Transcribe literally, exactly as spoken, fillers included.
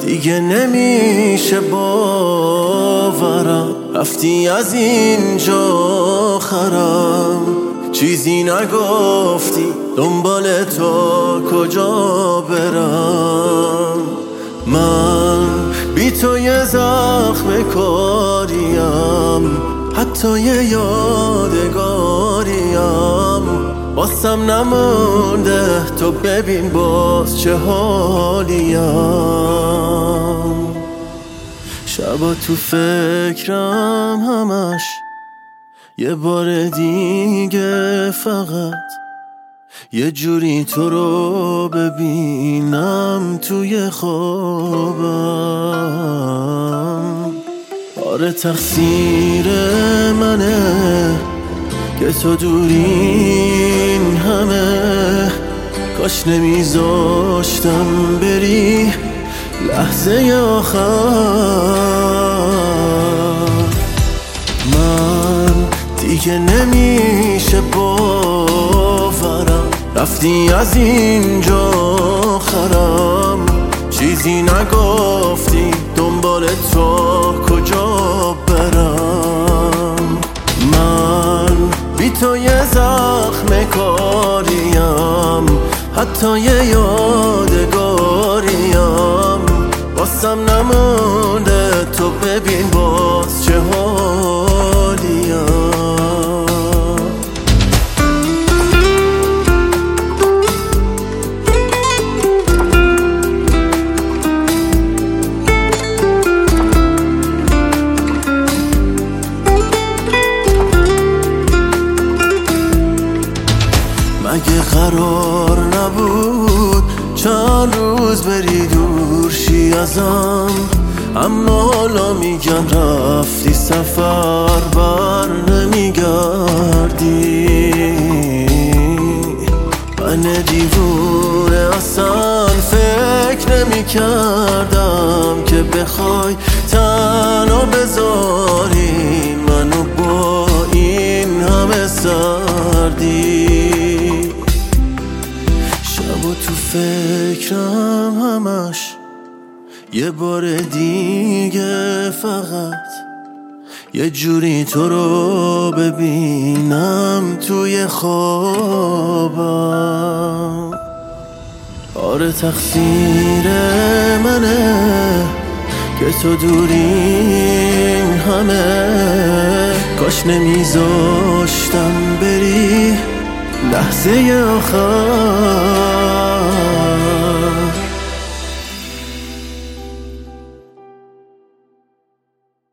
دیگه نمیشه باورم رفتی از اینجا آخرم. چیزی نگفتی دنبال تو کجا برم. من بی تو یه زخم کاریم، حتی یه یادگاریم. واسم نمونده تو ببین باز چه حالیم. شبا تو فکرم همش یه بار دیگه فقط یه جوری تو رو ببینم توی خوابم. آره تقصیر منه که تو دورین همه، کاش نمیذاشتم بری لحظه آخر. من دیگه نمیشه باورم رفتی از اینجا آخرم. چیزی نگفتی دنبال تو کجا برم. من بی تو یه زخم کاریم، حتی یه یادگاریم. واسم نمونده تو ببین باز چه حالیم. مگه قرار نبود چند روز بری دور شی ازم؟ اما حالا میگن رفتی سفر بر نمیگردی. من دیوونه اصلا فکر نمی کردم که بخوای تنها بذاری منو با این همه سردی. شبا تو فکرم همش یه بار دیگه فقط یه جوری تو رو ببینم توی خوابم. آره تقصیر منه که تو دورین همه، کاش نمیذاشتم بری لحظه آخر.